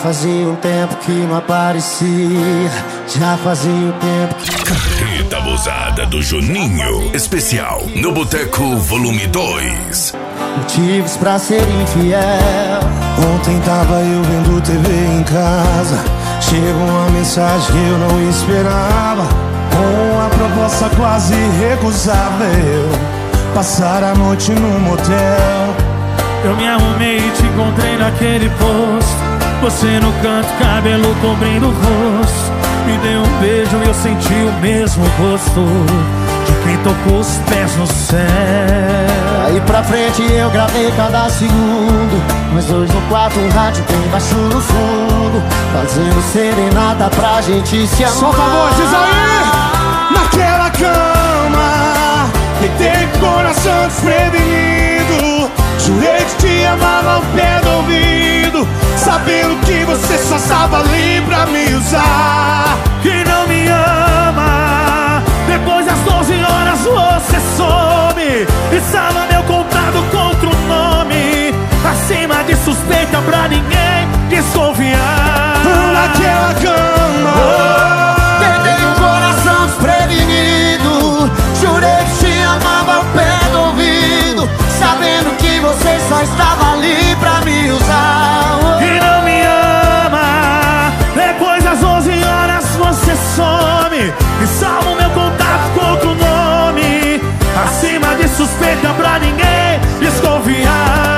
fazia um tempo que não aparecia. Já fazia um tempo que... Carreta abusada do Juninho. Especial no Boteco Volume 2. Motivos pra ser infiel. Ontem tava eu vendo TV em casa. Chegou uma mensagem que eu não esperava, com uma proposta quase recusável: passar a noite num motel. Eu me arrumei e te encontrei naquele posto. Você no canto, cabelo cobrindo o rosto. Me deu um beijo e eu senti o mesmo gosto de quem tocou os pés no céu. Aí pra frente eu gravei cada segundo, mas hoje no quarto um rádio bem baixo no fundo, fazendo serenata pra gente se amar. Solta a voz, diz aí! Naquela cama, deitei com o coração desprevenido. Jurei que te amava ao pé do ouvido, sabendo que você só estava ali pra me usar. Que não me ama. Depois das 12 horas você some e salva meu contato contra o nome, acima de suspeita pra ninguém desconfiar. Naquela cama, Tentei um coração desprevenido. Jurei que te amava ao pé do ouvido, sabendo que você só estava ali pra me usar. Que não me ama. Depois das 11 horas você some e salva o meu contato contra o nome, acima de suspeita pra ninguém desconfiar.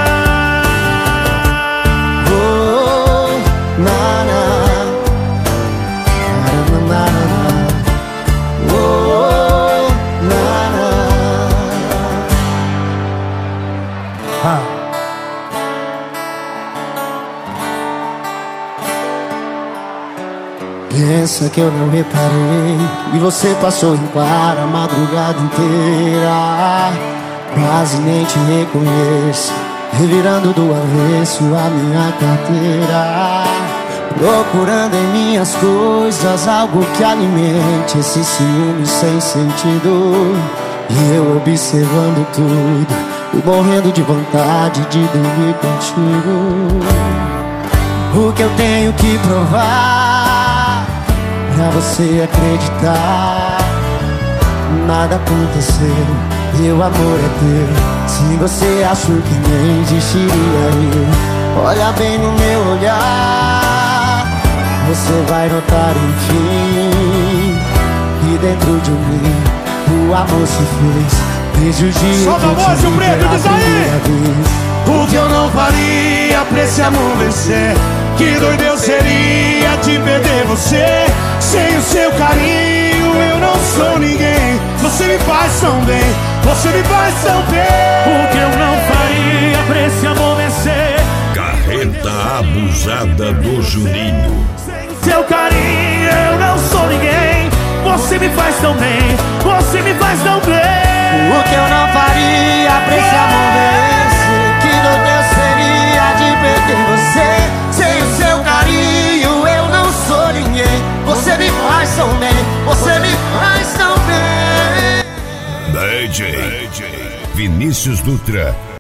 Pensa que eu não reparei e você passou em claro a madrugada inteira. Quase nem te reconheço, revirando do avesso a minha carteira, procurando em minhas coisas algo que alimente esse ciúme sem sentido. E eu observando tudo e morrendo de vontade de dormir contigo. O que eu tenho que provar pra você acreditar? Nada aconteceu, meu amor é teu. Se você achou que nem existiria eu, olha bem no meu olhar, você vai notar enfim que dentro de mim o amor se fez. Desde o dia solta a voz, o preto, diz aí! O que eu não faria pra esse amor vencer? Que doido eu seria de perder você. Sem o seu carinho eu não sou ninguém. Você me faz tão bem, você me faz tão bem. O que eu não faria pra esse amor vencer? Carreta abusada do Juninho. Sem o seu carinho eu não sou ninguém. Você me faz tão bem, você me faz tão bem. O que eu não faria pra esse amor vencer? Que doido eu seria de perder você. Sem o seu carinho eu não sou ninguém. Você me faz tão bem, você me faz tão bem. DJ Vinícius Dutra.